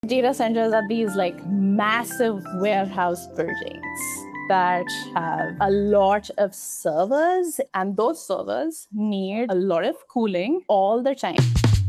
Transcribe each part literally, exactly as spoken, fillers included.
Data centers are these like massive warehouse buildings that have a lot of servers, and those servers need a lot of cooling all the time.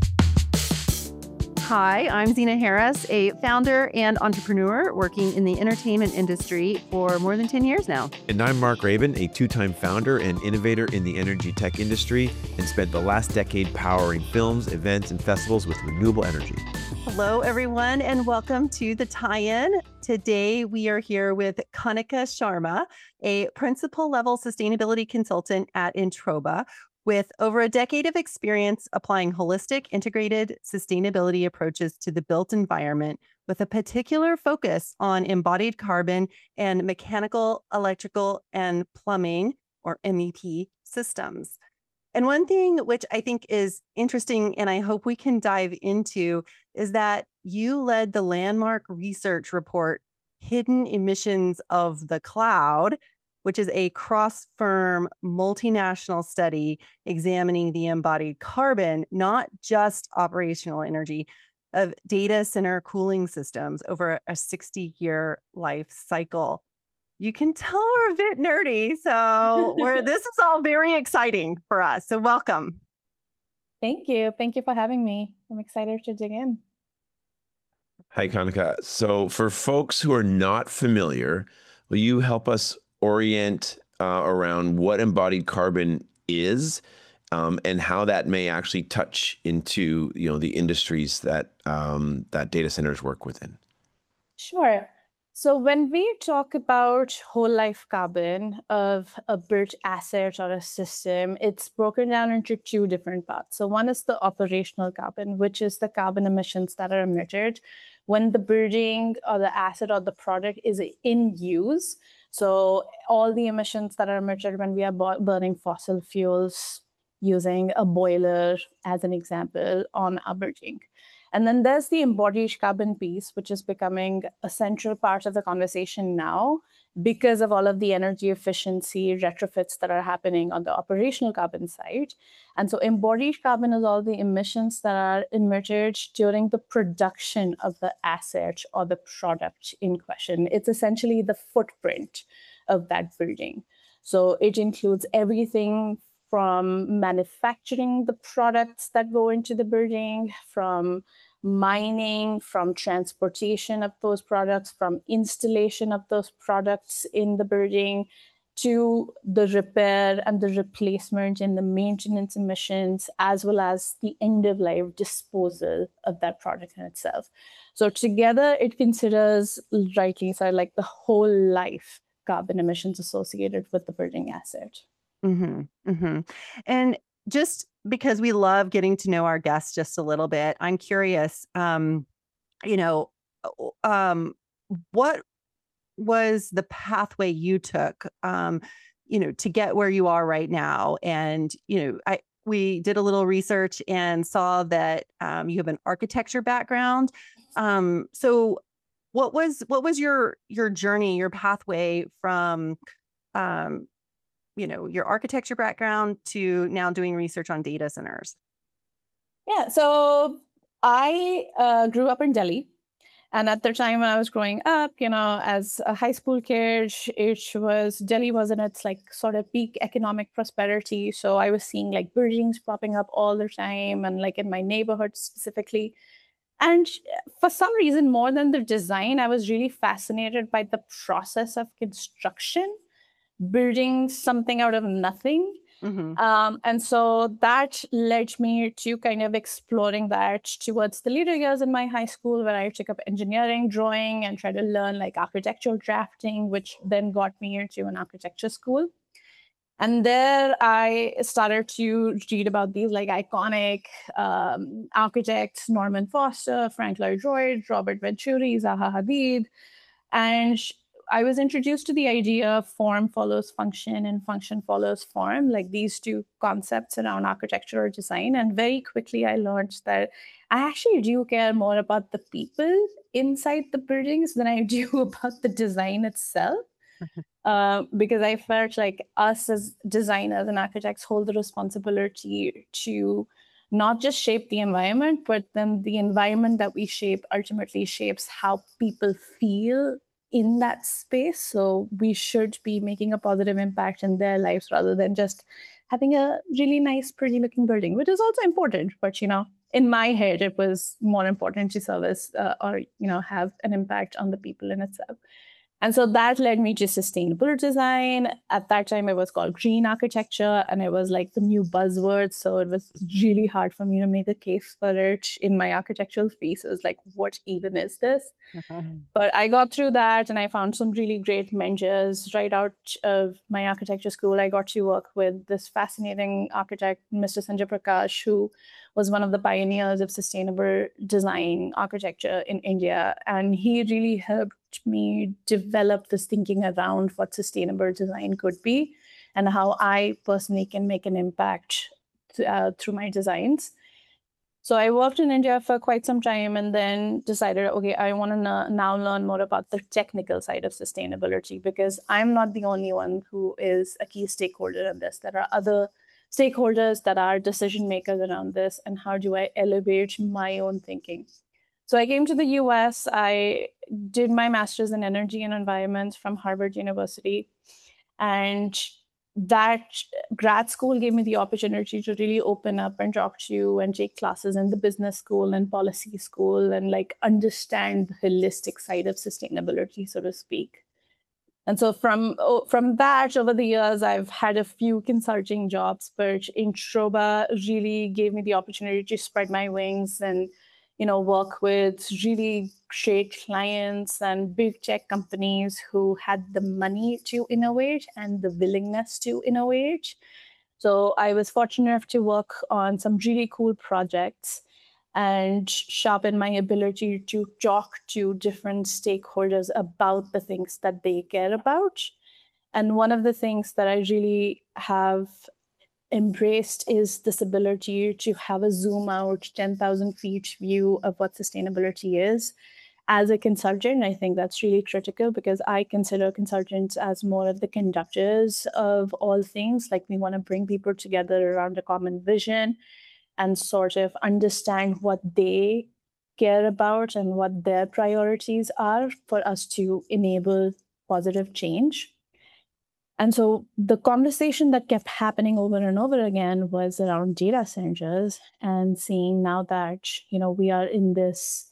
Hi, I'm Zena Harris, a founder and entrepreneur working in the entertainment industry for more than ten years now. And I'm Mark Rabin, a two-time founder and innovator in the energy tech industry and spent the last decade powering films, events, and festivals with renewable energy. Hello, everyone, and welcome to The Tie-In. Today, we are here with Kanika Sharma, a principal-level sustainability consultant at Introba, with over a decade of experience applying holistic, integrated sustainability approaches to the built environment with a particular focus on embodied carbon and mechanical, electrical, and plumbing, or M E P, systems. And one thing which I think is interesting, and I hope we can dive into, is that you led the landmark research report, Hidden Emissions of the Cloud, which is a cross-firm multinational study examining the embodied carbon, not just operational energy, of data center cooling systems over a sixty-year life cycle. You can tell we're a bit nerdy, so we're, this is all very exciting for us. So welcome. Thank you. Thank you for having me. I'm excited to dig in. Hi, Kanika. So for folks who are not familiar, will you help us orient uh, around what embodied carbon is um, and how that may actually touch into, you know, the industries that um, that data centers work within? Sure. So when we talk about whole life carbon of a built asset or a system, it's broken down into two different parts. So one is the operational carbon, which is the carbon emissions that are emitted when the building or the asset or the product is in use. So all the emissions that are emitted when we are burning fossil fuels, using a boiler as an example on our building. And then there's the embodied carbon piece, which is becoming a central part of the conversation now because of all of the energy efficiency retrofits that are happening on the operational carbon side. And so embodied carbon is all the emissions that are emitted during the production of the asset or the product in question. It's essentially the footprint of that building. So it includes everything from manufacturing the products that go into the building, from mining, from transportation of those products, from installation of those products in the building, to the repair and the replacement and the maintenance emissions, as well as the end-of-life disposal of that product in itself. So together, it considers, rightly so, like the whole life carbon emissions associated with the building asset. Mm-hmm, mm-hmm. And just because we love getting to know our guests just a little bit, I'm curious, um, you know, um, what was the pathway you took, um, you know, to get where you are right now? And, you know, I, we did a little research and saw that um, you have an architecture background. Um, so what was, what was your, your journey, your pathway from, um, you know, your architecture background to now doing research on data centers? Yeah, so I uh, grew up in Delhi. And at the time when I was growing up, you know, as a high school kid, it was, Delhi was in its like sort of peak economic prosperity. So I was seeing like buildings popping up all the time and like in my neighborhood specifically. And for some reason, more than the design, I was really fascinated by the process of construction, building something out of nothing. Mm-hmm. Um, and so that led me to kind of exploring that towards the later years in my high school, where I took up engineering, drawing, and tried to learn like architectural drafting, which then got me into an architecture school. And there I started to read about these like iconic um, architects, Norman Foster, Frank Lloyd Wright, Robert Venturi, Zaha Hadid. And I was introduced to the idea of form follows function and function follows form, like these two concepts around architecture or design. And very quickly, I learned that I actually do care more about the people inside the buildings than I do about the design itself. Uh, because I felt like us as designers and architects hold the responsibility to not just shape the environment, but then the environment that we shape ultimately shapes how people feel in that space. So we should be making a positive impact in their lives rather than just having a really nice, pretty looking building, which is also important. But, you know, in my head, it was more important to service uh, or, you know, have an impact on the people in itself. And so that led me to sustainable design. At that time, it was called green architecture, and it was like the new buzzword. So it was really hard for me to make a case for it in my architectural spaces. Like, what even is this? Mhm. But I got through that, and I found some really great mentors right out of my architecture school. I got to work with this fascinating architect, Mister Sanjay Prakash, who was one of the pioneers of sustainable design architecture in India. And he really helped me develop this thinking around what sustainable design could be and how I personally can make an impact uh, through my designs. So I worked in India for quite some time and then decided, okay, I want to now learn more about the technical side of sustainability, because I'm not the only one who is a key stakeholder in this. There are other stakeholders that are decision makers around this, and how do I elevate my own thinking? So I came to the U S. I did my master's in energy and environment from Harvard University. And that grad school gave me the opportunity to really open up and talk to you and take classes in the business school and policy school and like understand the holistic side of sustainability, so to speak. And so from oh, from that, over the years, I've had a few consulting jobs, but Introba really gave me the opportunity to spread my wings and, you know, work with really great clients and big tech companies who had the money to innovate and the willingness to innovate. So I was fortunate enough to work on some really cool projects and sharpen my ability to talk to different stakeholders about the things that they care about. And one of the things that I really have embraced is this ability to have a zoom out ten thousand feet view of what sustainability is. As a consultant, I think that's really critical, because I consider consultants as more of the conductors of all things. Like, we want to bring people together around a common vision and sort of understand what they care about and what their priorities are for us to enable positive change. And so the conversation that kept happening over and over again was around data centers, and seeing now that, you know, we are in this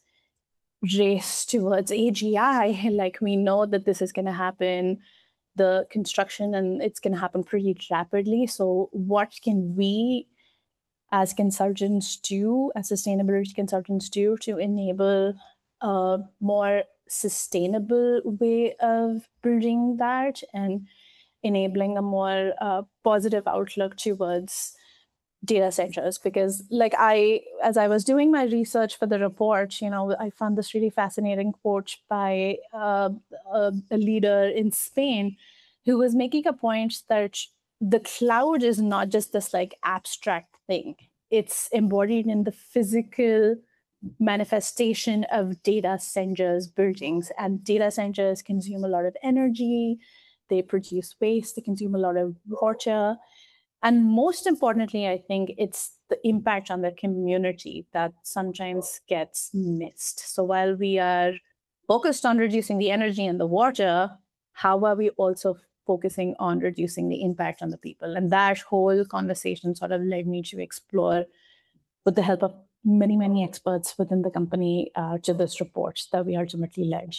race towards A G I, like, we know that this is going to happen, the construction, and it's going to happen pretty rapidly. So what can we as consultants do, as sustainability consultants do, to enable a more sustainable way of building that and enabling a more uh, positive outlook towards data centers? Because like I, as I was doing my research for the report, you know, I found this really fascinating quote by uh, a, a leader in Spain who was making a point that the cloud is not just this like abstract thing. It's embodied in the physical manifestation of data centers, buildings, and data centers consume a lot of energy. They produce waste, they consume a lot of water. And most importantly, I think it's the impact on the community that sometimes gets missed. So while we are focused on reducing the energy and the water, how are we also focusing on reducing the impact on the people? And that whole conversation sort of led me to explore, with the help of many, many experts within the company, uh, to this report that we ultimately led.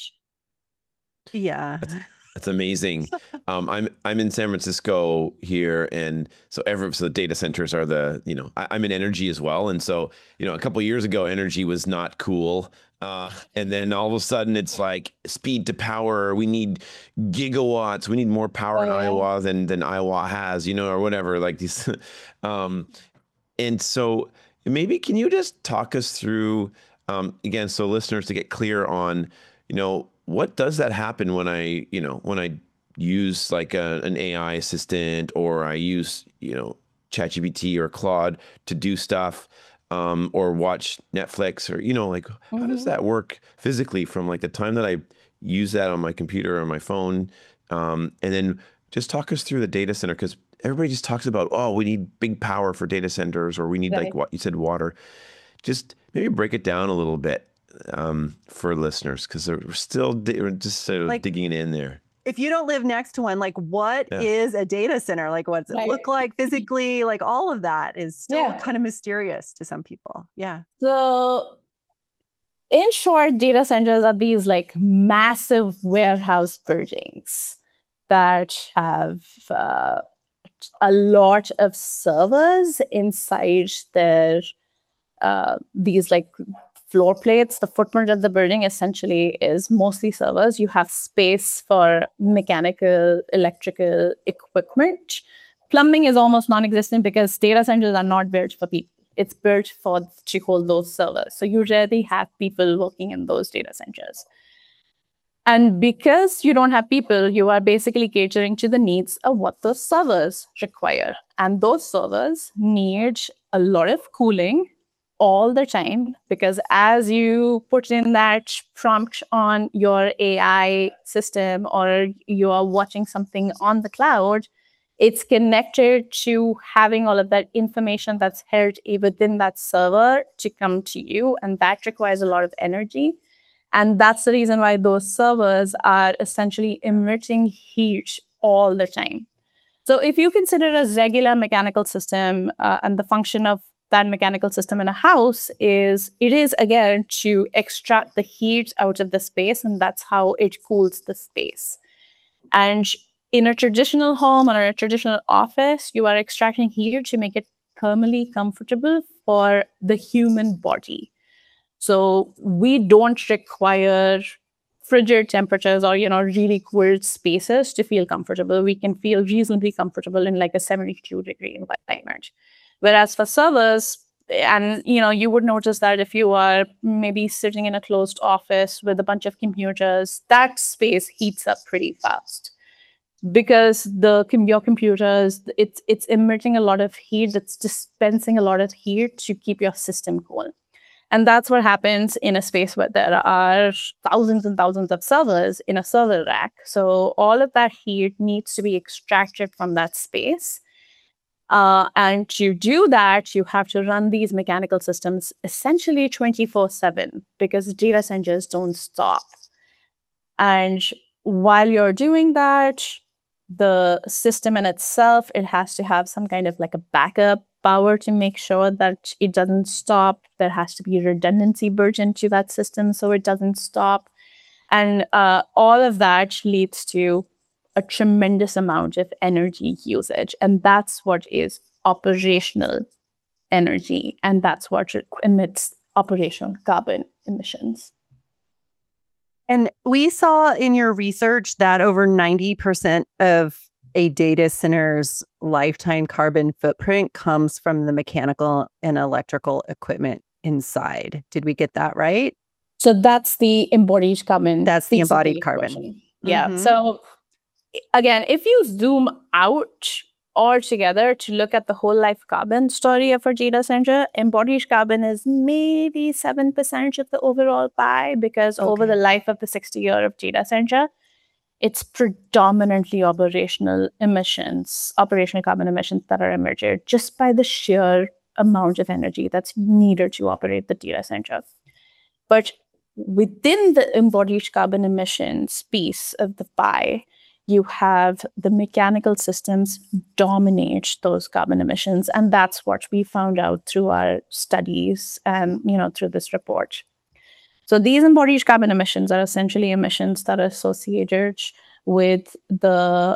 Yeah. That's, that's amazing. Um, I'm I'm in San Francisco here, and so every so the data centers are the you know I, I'm in energy as well, and so you know a couple of years ago energy was not cool, uh, and then all of a sudden it's like speed to power. We need gigawatts. We need more power Oh, in yeah. Iowa than than Iowa has, you know, or whatever. Like these, um, and so maybe can you just talk us through um, again, so listeners to get clear on, you know. What does that happen when I, you know, when I use like a, an A I assistant, or I use, you know, ChatGPT or Claude to do stuff, um, or watch Netflix, or, you know, like, mm-hmm. how does that work physically from like the time that I use that on my computer or my phone? Um, and then just talk us through the data center, because everybody just talks about, oh, we need big power for data centers, or we need Right. like what you said, water. Just maybe break it down a little bit um, for listeners, because we're still di- we're just sort of Like- digging in there. If you don't live next to one, like what Yeah. is a data center? Like what's it Right. look like physically? Like all of that is still Yeah. kind of mysterious to some people. Yeah. So, in short, data centers are these like massive warehouse buildings that have uh, a lot of servers inside their uh, these like floor plates. The footprint of the building essentially is mostly servers. You have space for mechanical, electrical equipment. Plumbing is almost non-existent because data centers are not built for people. It's built for to hold those servers. So you rarely have people working in those data centers. And because you don't have people, you are basically catering to the needs of what those servers require. And those servers need a lot of cooling all the time, because as you put in that prompt on your A I system or you are watching something on the cloud, it's connected to having all of that information that's held within that server to come to you. And that requires a lot of energy. And that's the reason why those servers are essentially emitting heat all the time. So if you consider a regular mechanical system uh, and the function of that mechanical system in a house is, it is again to extract the heat out of the space, and that's how it cools the space. And in a traditional home or a traditional office, you are extracting heat to make it thermally comfortable for the human body. So we don't require frigid temperatures or, you know, really cold spaces to feel comfortable. We can feel reasonably comfortable in like a seventy-two degree environment. Whereas for servers, and, you know, you would notice that if you are maybe sitting in a closed office with a bunch of computers, that space heats up pretty fast. Because the your computers, it's it's emitting a lot of heat, it's dispensing a lot of heat to keep your system cool. And that's what happens in a space where there are thousands and thousands of servers in a server rack. So all of that heat needs to be extracted from that space. Uh, and to do that, you have to run these mechanical systems essentially twenty-four seven, because data centers don't stop. And while you're doing that, the system in itself, it has to have some kind of like a backup power to make sure that it doesn't stop. There has to be redundancy built into that system so it doesn't stop. And uh, all of that leads to a tremendous amount of energy usage. And that's what is operational energy. And that's what emits operational carbon emissions. And we saw in your research that over ninety percent of a data center's lifetime carbon footprint comes from the mechanical and electrical equipment inside. Did we get that right? So that's the embodied carbon. That's the piece of embodied carbon. equation. Yeah. Mhm. So again, if you zoom out altogether to look at the whole life carbon story of a data center, embodied carbon is maybe seven percent of the overall pie, because over Okay. the life of the sixty year of data center, it's predominantly operational emissions, operational carbon emissions that are emitted just by the sheer amount of energy that's needed to operate the data center. But within the embodied carbon emissions piece of the pie, you have the mechanical systems dominate those carbon emissions. And that's what we found out through our studies and, you know, through this report. So these embodied carbon emissions are essentially emissions that are associated with the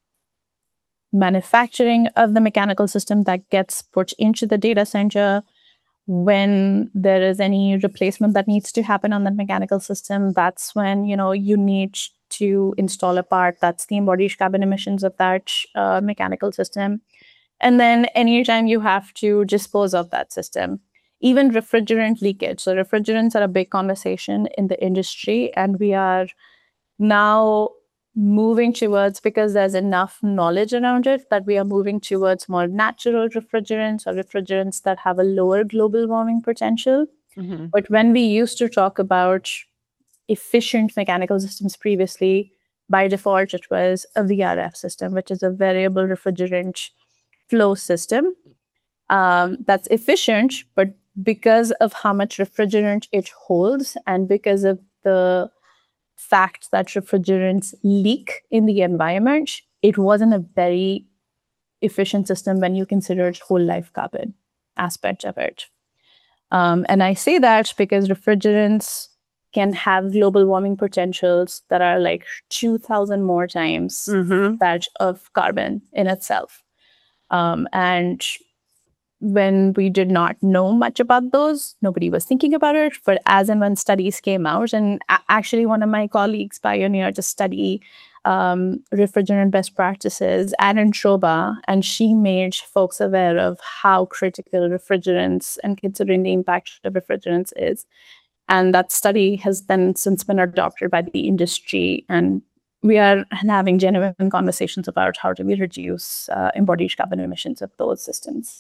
manufacturing of the mechanical system that gets put into the data center. When there is any replacement that needs to happen on the mechanical system, that's when, you know, you need to install a part. That's the embodied carbon emissions of that uh, mechanical system. And then anytime you have to dispose of that system, even refrigerant leakage. So refrigerants are a big conversation in the industry, and we are now moving towards, because there's enough knowledge around it, that we are moving towards more natural refrigerants or refrigerants that have a lower global warming potential. Mm-hmm. But when we used to talk about efficient mechanical systems previously, by default, it was a V R F system, which is a variable refrigerant flow system. Um, that's efficient, but because of how much refrigerant it holds and because of the fact that refrigerants leak in the environment, it wasn't a very efficient system when you consider whole life carbon aspect of it. Um, and I say that because refrigerants can have global warming potentials that are like two thousand more times Mm-hmm. that of carbon in itself. Um, and when we did not know much about those, nobody was thinking about it. But as and when studies came out, and a- actually one of my colleagues pioneered a study, um, refrigerant best practices at Introba, and she made folks aware of how critical refrigerants and considering the impact of refrigerants is. And that study has then since been adopted by the industry, and we are having genuine conversations about how do we reduce uh, embodied carbon emissions of those systems.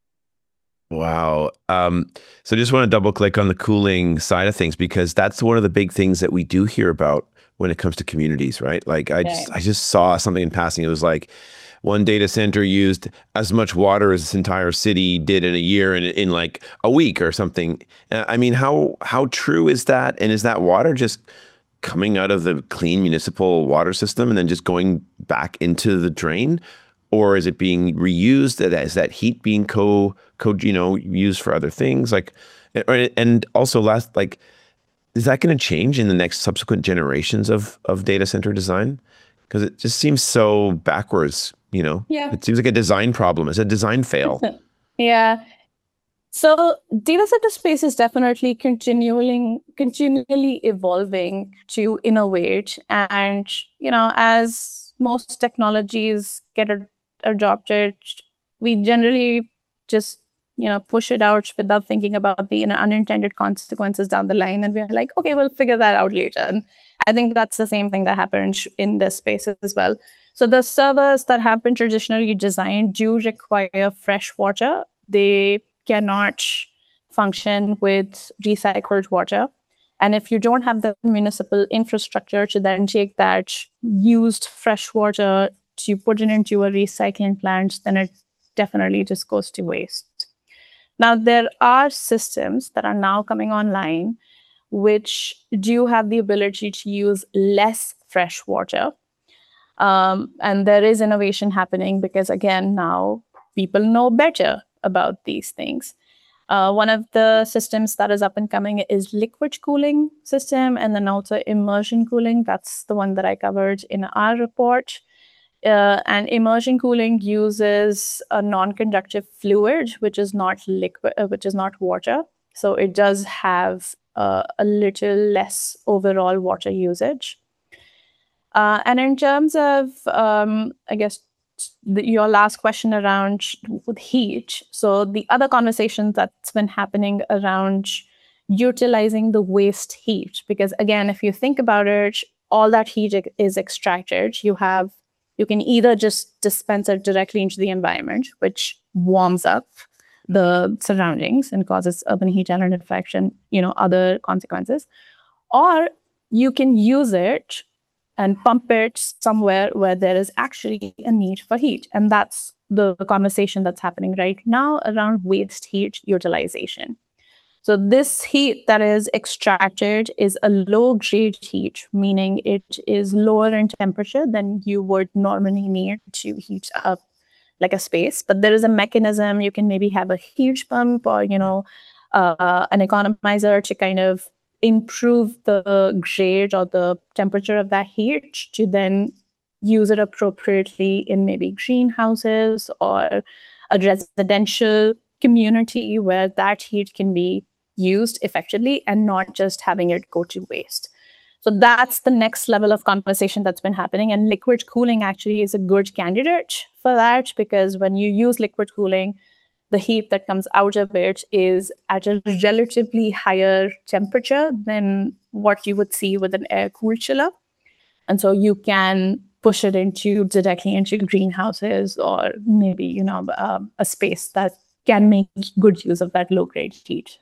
Wow. Um, so just want to double click on the cooling side of things, because that's one of the big things that we do hear about when it comes to communities, right? Like I just, Right. I just saw something in passing. It was like one data center used as much water as this entire city did in a year in, in like a week or something. Uh, I mean, how, how true is that? And is that water just coming out of the clean municipal water system and then just going back into the drain? Or is it being reused? Is that heat being co, co, you know, used for other things? Like, and also last, like, is that going to change in the next subsequent generations of of data center design? Because it just seems so backwards, you know? Yeah. It seems like a design problem. It's a design fail. Yeah. So data center space is definitely continuing, continually evolving to innovate. And, you know, as most technologies get ad- adopted, we generally just, you know, push it out without thinking about the, you know, unintended consequences down the line. And we're like, okay, we'll figure that out later. And I think that's the same thing that happens in this space as well. So the servers that have been traditionally designed do require fresh water. They cannot function with recycled water. And if you don't have the municipal infrastructure to then take that used fresh water to put it into a recycling plant, then it definitely just goes to waste. Now, there are systems that are now coming online which do have the ability to use less fresh water. Um, and there is innovation happening because, again, now people know better about these things. Uh, one of the systems that is up and coming is liquid cooling system, and then also immersion cooling. That's the one that I covered in our report. Uh, and immersion cooling uses a non-conductive fluid, which is not liquid, uh, which is not water. So it does have uh, a little less overall water usage. Uh, and in terms of, um, I guess, the, your last question around with heat. So the other conversation that's been happening around utilizing the waste heat, because again, if you think about it, all that heat is extracted. You have, you can either just dispense it directly into the environment, which warms up the surroundings and causes urban heat island effect and, you know, other consequences, or you can use it and pump it somewhere where there is actually a need for heat. And that's the conversation that's happening right now around waste heat utilization. So this heat that is extracted is a low-grade heat, meaning it is lower in temperature than you would normally need to heat up like a space. But there is a mechanism. You can maybe have a heat pump or, you know, uh, an economizer to kind of improve the grade or the temperature of that heat to then use it appropriately in maybe greenhouses or a residential community where that heat can be used effectively and not just having it go to waste. So that's the next level of conversation that's been happening. And liquid cooling actually is a good candidate for that, because when you use liquid cooling, the heat that comes out of it is at a relatively higher temperature than what you would see with an air-cooled chiller. And so you can push it into directly into greenhouses or maybe, you know, um, a space that can make good use of that low-grade heat.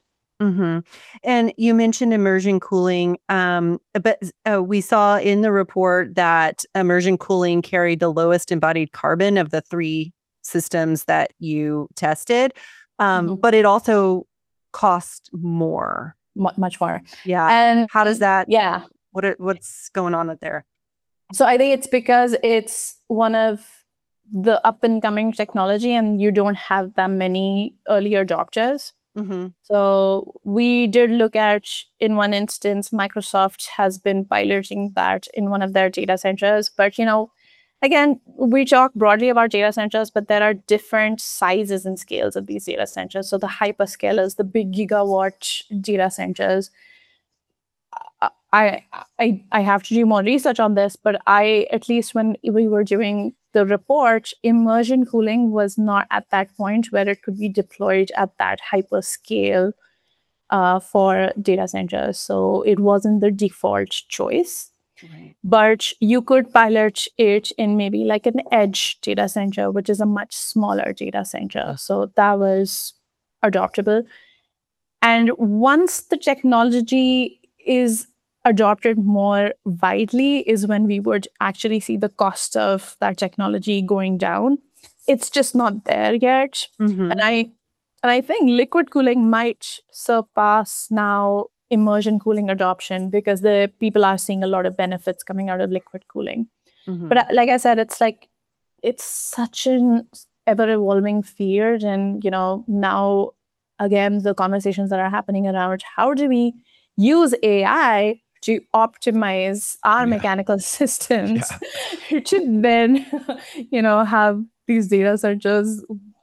Mm-hmm. And you mentioned immersion cooling, um, but uh, we saw in the report that immersion cooling carried the lowest embodied carbon of the three systems that you tested, um, Mhm. but it also cost more. Mu- much more. Yeah. And How does that? yeah. What are, what's going on there? So I think it's because it's one of the up and coming technology, and you don't have that many early adopters. Mm-hmm. So we did look at, in one instance, Microsoft has been piloting that in one of their data centers. But, you know, again, we talk broadly about data centers, but there are different sizes and scales of these data centers. So the hyperscalers, the big gigawatt data centers, I, I I have to do more research on this, but I, at least when we were doing the report, immersion cooling was not at that point where it could be deployed at that hyperscale uh, for data centers. So it wasn't the default choice. Right. But you could pilot it in maybe like an edge data center, which is a much smaller data center. So that was adoptable. And once the technology is adopted more widely is when we would actually see the cost of that technology going down. It's just not there yet. Mm-hmm. And I and I think liquid cooling might surpass now immersion cooling adoption because the people are seeing a lot of benefits coming out of liquid cooling. Mm-hmm. But uh, like I said, it's like it's such an ever evolving field, and you know now again the conversations that are happening around how do we use A I to optimize our Yeah. mechanical systems to then you know have these data centers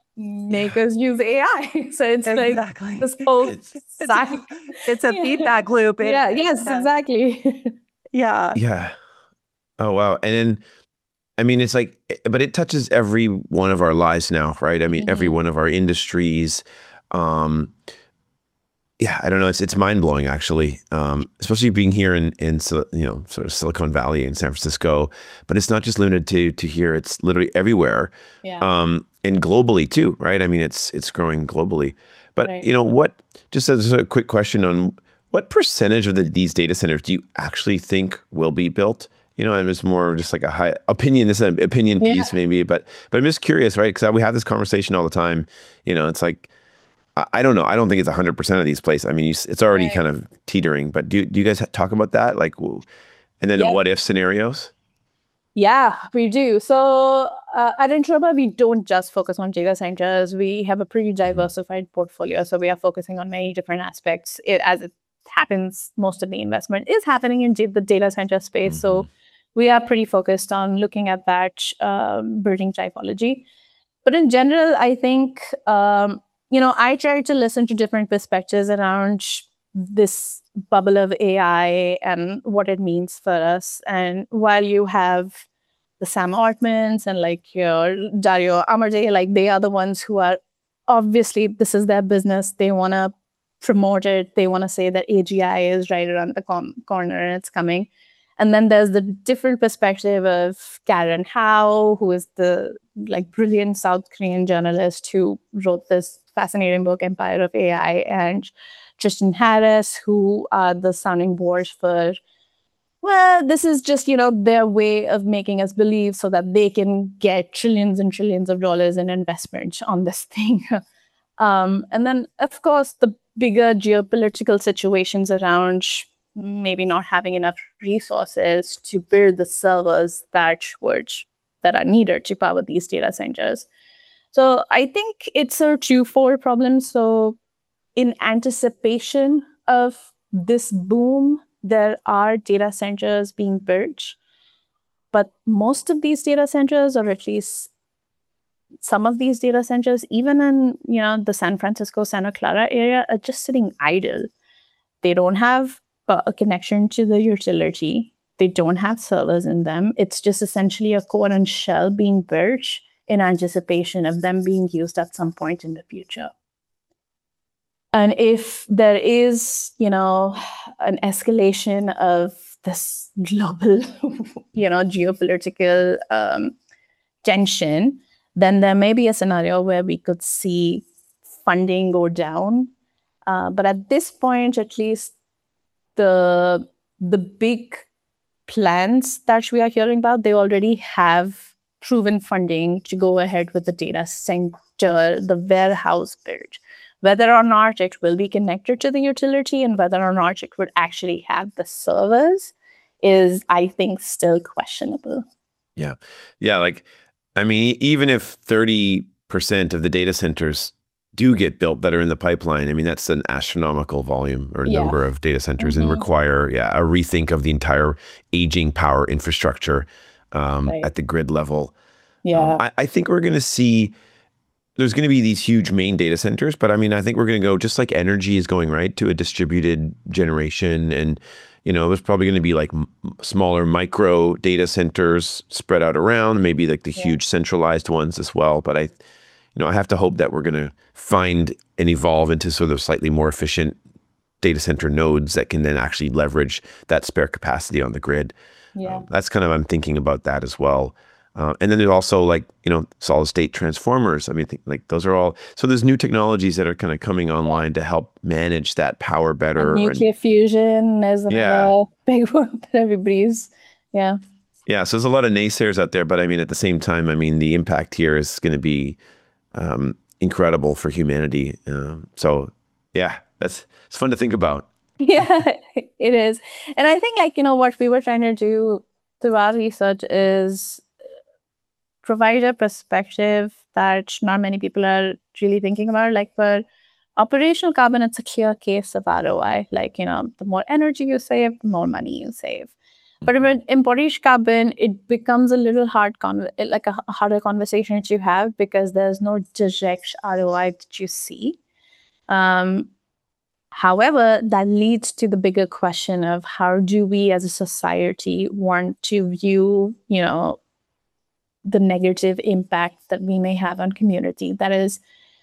make us use A I. So it's Exactly. like this whole It's- It's a, cycle. it's a Yeah. feedback loop. It- Yeah, yes, yeah. exactly. Yeah. Yeah. Oh, wow. And then, I mean, it's like, but it touches every one of our lives now, right? I mean, every Mhm. one of our industries. Um, yeah, I don't know. It's it's mind blowing, actually. Um, especially being here in in Sil- you know sort of Silicon Valley in San Francisco. But it's not just limited to to here. It's literally everywhere, Yeah. um, and globally too, right? I mean, it's it's growing globally. But Right. you know what? Just as a quick question on what percentage of the, these data centers do you actually think will be built? You know, and it's more just like a high opinion. This is an opinion Yeah. piece, maybe, but but I'm just curious, right? Because we have this conversation all the time. You know, it's like. I I don't know. I don't think it's one hundred percent of these places. I mean, you, s- it's already Right. kind of teetering, but do, do you guys ha- talk about that? Like, w- and then Yeah. what if scenarios? Yeah, we do. So uh, at Introba, we don't just focus on data centers. We have a pretty diversified portfolio. So we are focusing on many different aspects. It, as it happens, most of the investment is happening in da- the data center space. So we are pretty focused on looking at that um, building typology. But in general, I think, um, you know, I try to listen to different perspectives around this bubble of A I and what it means for us. And while you have the Sam Altmans and like your Dario Amodei, like they are the ones who are obviously this is their business. They want to promote it. They want to say that A G I is right around the com- corner and it's coming. And then there's the different perspective of Karen Howe, who is the like brilliant South Korean journalist who wrote this fascinating book, Empire of A I, and Tristan Harris, who are the sounding board for, well, this is just, you know, their way of making us believe so that they can get trillions and trillions of dollars in investment on this thing. um, and then, of course, the bigger geopolitical situations around maybe not having enough resources to build the servers that would that are needed to power these data centers. So I think it's a twofold problem. So in anticipation of this boom, there are data centers being built, but most of these data centers, or at least some of these data centers, even in you know the San Francisco, Santa Clara area, are just sitting idle. They don't have a a connection to the utility. They don't have servers in them. It's just essentially a core and shell being built in anticipation of them being used at some point in the future. And if there is, you know, an escalation of this global, you know, geopolitical um, tension, then there may be a scenario where we could see funding go down. Uh, but at this point, at least the the big plans that we are hearing about, they already have proven funding to go ahead with the data center, the warehouse build. Whether or not it will be connected to the utility and whether or not it would actually have the servers is, I think, still questionable. Yeah. Yeah. Like, I mean, even if thirty percent of the data centers do get built that are in the pipeline, I mean, that's an astronomical volume or Yeah. number of data centers and Mhm. require, yeah, a rethink of the entire aging power infrastructure um, Right. at the grid level. Yeah. Um, I, I think we're going to see, there's going to be these huge main data centers, but I mean, I think we're going to go just like energy is going, right, to a distributed generation. And, you know, there's probably going to be like m- smaller micro data centers spread out around, maybe like the Yeah. huge centralized ones as well. But I, you know, I have to hope that we're going to find and evolve into sort of slightly more efficient data center nodes that can then actually leverage that spare capacity on the grid. Yeah. Um, that's kind of, I'm thinking about that as well. Uh, and then there's also like, you know, solid state transformers. I mean, th- like those are all, so there's new technologies that are kind of coming online to help manage that power better. And and- nuclear fusion is Yeah. another big one that everybody's, yeah. Yeah, so there's a lot of naysayers out there, but I mean, at the same time, I mean, the impact here is going to be um, incredible for humanity. Um, so, yeah, that's it's fun to think about. Yeah, it is. And I think, like, you know, what we were trying to do through our research is provide a perspective that not many people are really thinking about. Like, for operational carbon, it's a clear case of R O I. Like, you know, the more energy you save, the more money you save. But with embodied carbon, it becomes a little hard, con- like a h- harder conversation to have because there's no direct R O I that you see. Um, however, that leads to the bigger question of how do we as a society want to view, you know, the negative impact that we may have on community. That is,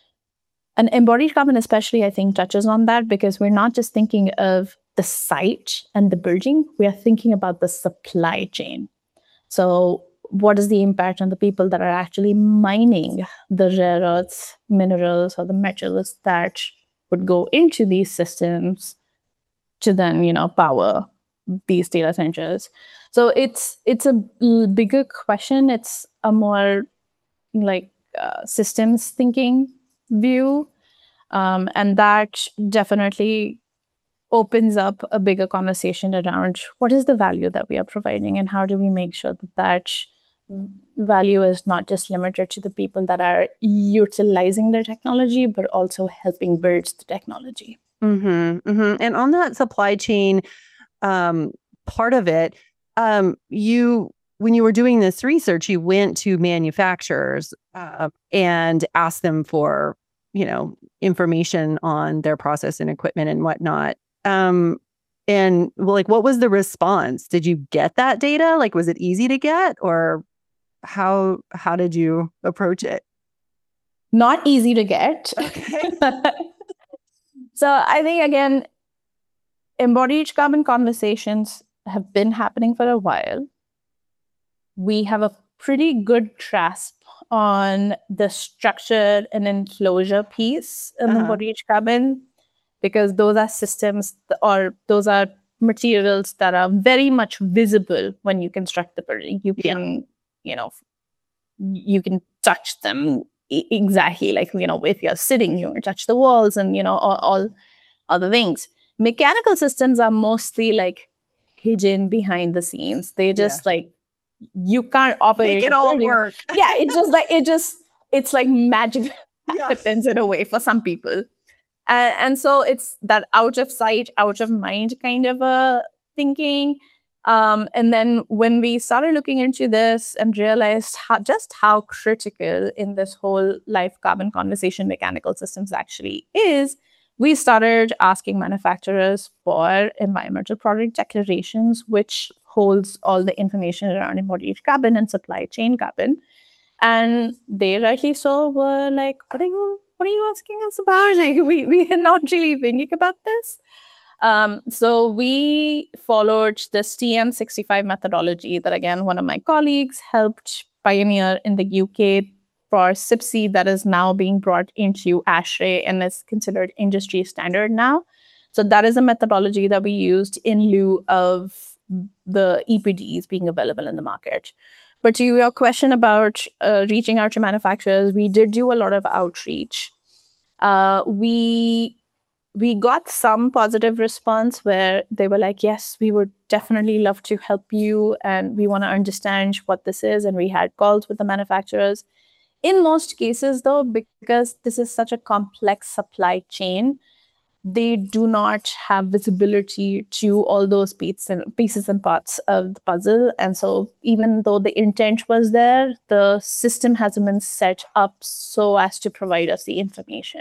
an embodied carbon especially, I think, touches on that because we're not just thinking of the site and the building, we are thinking about the supply chain. So what is the impact on the people that are actually mining the rare earths, minerals, or the metals that would go into these systems to then, you know, power these data centers? So it's it's a l- bigger question. It's a more like uh, systems thinking view, um, and that definitely opens up a bigger conversation around what is the value that we are providing and how do we make sure that that value is not just limited to the people that are utilizing the technology, but also helping build the technology. Mm-hmm, mm-hmm. And on that supply chain um, part of it, um, you when you were doing this research, you went to manufacturers uh, and asked them for, you know, information on their process and equipment and whatnot. Um, and well, like, what was the response? Did you get that data? Like, was it easy to get, or how how did you approach it? Not easy to get. Okay. So I think, again, embodied carbon conversations have been happening for a while. We have a pretty good grasp on the structure and enclosure piece of Uh-huh. embodied carbon because those are systems th- or those are materials that are very much visible when you construct the building. You Yeah. can, you know, you can touch them e- exactly like, you know, if you're sitting, you can touch the walls and, you know, all, all other things. Mechanical systems are mostly like hidden behind the scenes. They just like, you can't operate. Make it a all building. work. Yeah, it's just like, it just, it's like magic Yeah. happens in a way for some people. Uh, and so it's that out of sight, out of mind kind of a thinking. Um, and then when we started looking into this and realized how, just how critical in this whole life carbon conversation mechanical systems actually is, we started asking manufacturers for environmental product declarations, which holds all the information around embodied carbon and supply chain carbon. And they rightly so were like, what are you, what are you asking us about? Like, we, we are not really thinking about this. Um, so we followed this T M sixty-five methodology that, again, one of my colleagues helped pioneer in the U K for S I P C that is now being brought into ASHRAE and is considered industry standard now. So that is a methodology that we used in lieu of the E P Ds being available in the market. But to your question about uh, reaching out to manufacturers, we did do a lot of outreach. Uh, we we got some positive response where they were like, yes, we would definitely love to help you and we want to understand what this is. And we had calls with the manufacturers. In most cases, though, because this is such a complex supply chain, they do not have visibility to all those pieces and, pieces and parts of the puzzle. And so even though the intent was there, the system hasn't been set up so as to provide us the information.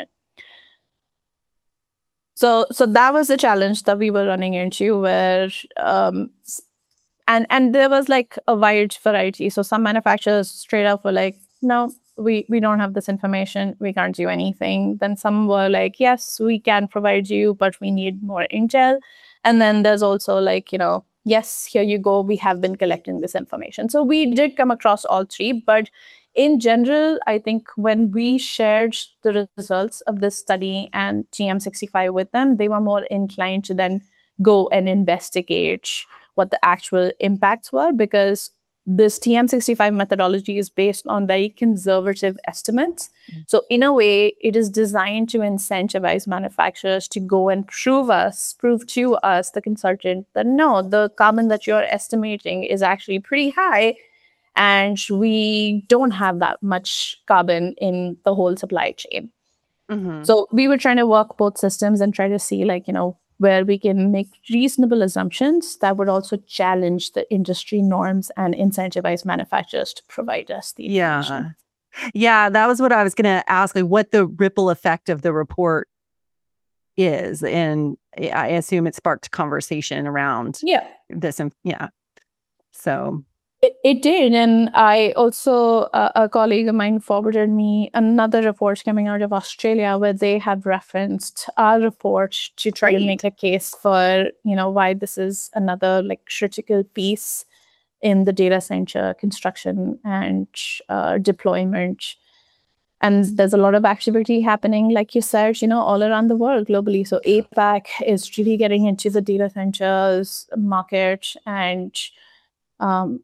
So, so that was the challenge that we were running into where, um, and, and there was like a wide variety. So some manufacturers straight up were like, no, we, we don't have this information. We can't do anything. Then some were like, yes, we can provide you, but we need more intel. And then there's also like, you know, yes, here you go. We have been collecting this information. So we did come across all three, but in general, I think when we shared the results of this study and T M sixty-five with them, they were more inclined to then go and investigate what the actual impacts were, because this T M sixty-five methodology is based on very conservative estimates. Mm-hmm. So in a way, it is designed to incentivize manufacturers to go and prove us, prove to us, the consultant, that no, the carbon that you're estimating is actually pretty high. And we don't have that much carbon in the whole supply chain. Mm-hmm. So we were trying to work both systems and try to see, like, you know, where we can make reasonable assumptions that would also challenge the industry norms and incentivize manufacturers to provide us the information. Yeah. Yeah, that was what I was going to ask, like what the ripple effect of the report is. And I assume it sparked conversation around yeah. this. And yeah. So... It, it did. And I also, uh, a colleague of mine forwarded me another report coming out of Australia where they have referenced our report to try to make a case for, you know, why this is another like critical piece in the data center construction and uh, deployment. And there's a lot of activity happening, like you said, you know, all around the world globally. So APAC is really getting into the data centers market, and um,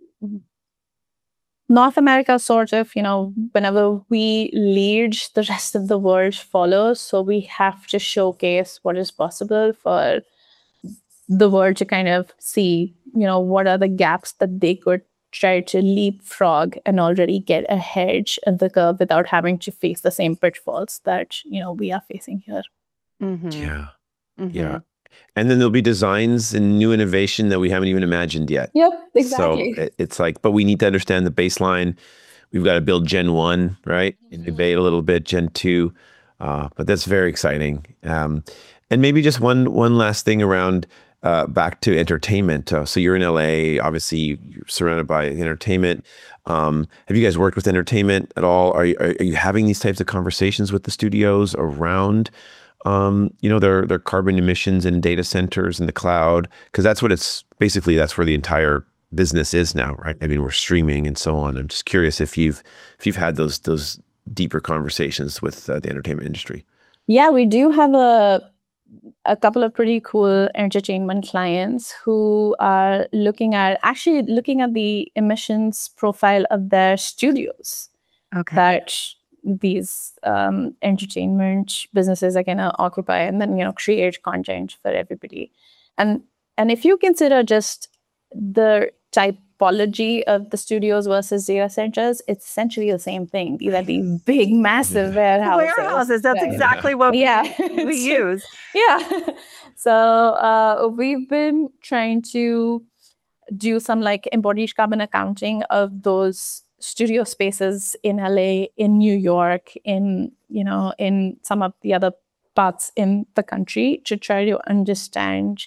North America sort of, you know, whenever we lead, the rest of the world follows. So we have to showcase what is possible for the world to kind of see, you know, what are the gaps that they could try to leapfrog and already get ahead of the curve without having to face the same pitfalls that, you know, we are facing here. Mm-hmm. Yeah. Mm-hmm. Yeah. And then there'll be designs and new innovation that we haven't even imagined yet. Yep, exactly. So it, it's like, but we need to understand the baseline. We've got to build Gen one, right? Mm-hmm. Innovate a little bit, Gen two. Uh, but that's very exciting. Um, and maybe just one one last thing around uh, back to entertainment. Uh, so you're in L A, obviously you're surrounded by entertainment. Um, have you guys worked with entertainment at all? Are you, are, are you having these types of conversations with the studios around Um, you know, their their carbon emissions in data centers in the cloud? Because that's what it's basically, that's where the entire business is now, right? I mean, we're streaming and so on. I'm just curious if you've if you've had those those deeper conversations with uh, the entertainment industry. Yeah, we do have a a couple of pretty cool entertainment clients who are looking at actually looking at the emissions profile of their studios. Okay. That these um, entertainment businesses are going to occupy, and then, you know, create content for everybody. And and if you consider just the typology of the studios versus data centers, it's essentially the same thing. These are these big, massive warehouses. Warehouses, that's right. Exactly what yeah. we use. Yeah. So uh, we've been trying to do some like embodied carbon accounting of those studio spaces in L A, in New York, in, you know, in some of the other parts in the country to try to understand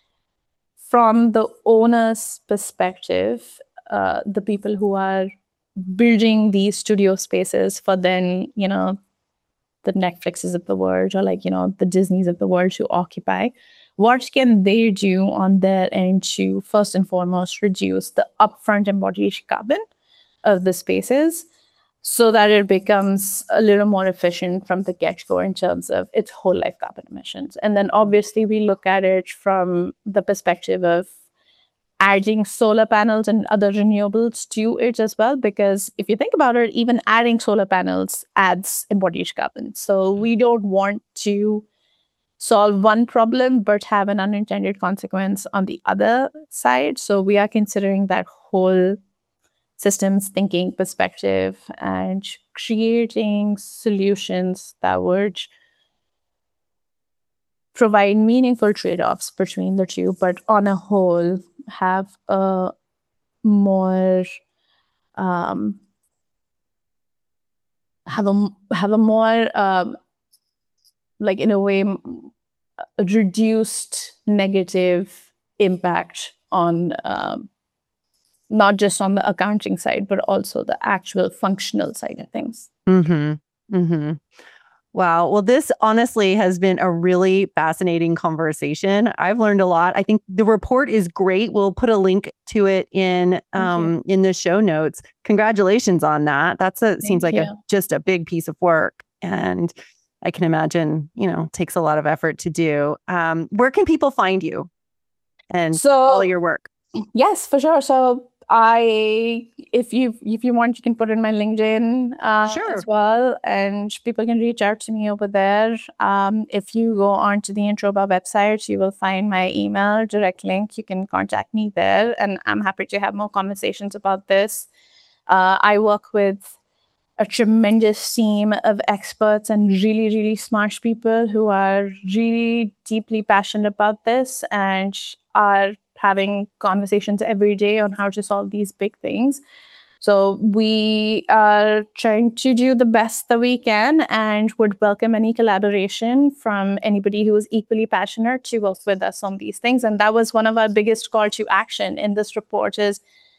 from the owner's perspective, uh, the people who are building these studio spaces for then, you know, the Netflixes of the world or like, you know, the Disneys of the world to occupy. What can they do on their end to first and foremost reduce the upfront embodied carbon of the spaces so that it becomes a little more efficient from the get-go in terms of its whole life carbon emissions. And then obviously we look at it from the perspective of adding solar panels and other renewables to it as well, because if you think about it, even adding solar panels adds embodied carbon. So we don't want to solve one problem but have an unintended consequence on the other side. So we are considering that whole systems thinking perspective and creating solutions that would provide meaningful trade-offs between the two, but on a whole have a more um, have a have a more um, like in a way a reduced negative impact on um, not just on the accounting side, but also the actual functional side of things. Mm-hmm. Mm-hmm. Wow. Well, this honestly has been a really fascinating conversation. I've learned a lot. I think the report is great. We'll put a link to it in um, in the show notes. Congratulations on that. That's a Thank seems like you. a just a big piece of work, and I can imagine, you know, takes a lot of effort to do. Um, where can people find you and so, follow your work? Yes, for sure. So I, if you if you want, you can put in my LinkedIn uh, sure. as well, and people can reach out to me over there. Um, if you go onto the Introba website, you will find my email direct link. You can contact me there, and I'm happy to have more conversations about this. Uh, I work with a tremendous team of experts and really, really smart people who are really deeply passionate about this and are having conversations every day on how to solve these big things. So we are trying to do the best that we can and would welcome any collaboration from anybody who is equally passionate to work with us on these things. And that was one of our biggest call to action in this report is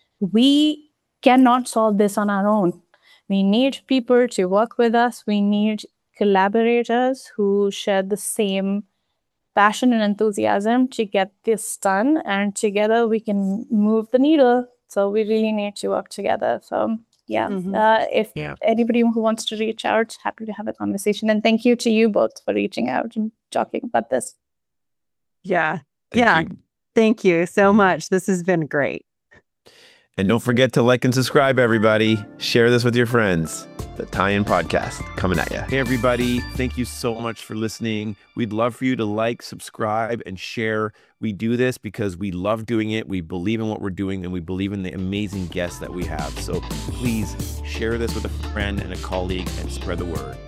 we cannot solve this on our own. We need people to work with us. We need collaborators who share the same passion and enthusiasm to get this done. And together we can move the needle. So we really need to work together. So yeah, mm-hmm. uh, if yeah. anybody who wants to reach out, happy to have a conversation. And thank you to you both for reaching out and talking about this. Yeah. Thank yeah. You. Thank you so much. This has been great. And don't forget to like and subscribe, everybody. Share this with your friends. The Tie-In Podcast coming at you. Hey, everybody. Thank you so much for listening. We'd love for you to like, subscribe, and share. We do this because we love doing it. We believe in what we're doing, and we believe in the amazing guests that we have. So please share this with a friend and a colleague and spread the word.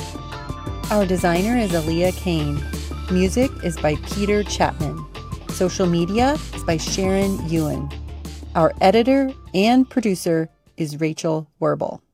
Our designer is Aaliyah Kane. Music is by Peter Chapman. Social media is by Sharon Ewan. Our editor and producer is Rachel Werbel.